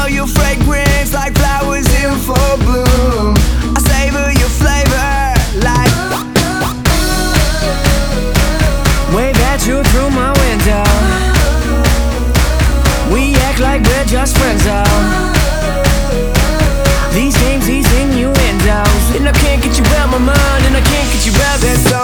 your fragrance like flowers in full bloom. I savor your flavor like wave at you through my window. We act like we're just friends, oh. These games, these innuendos, and I can't get you out my mind, and I can't get you out that soul.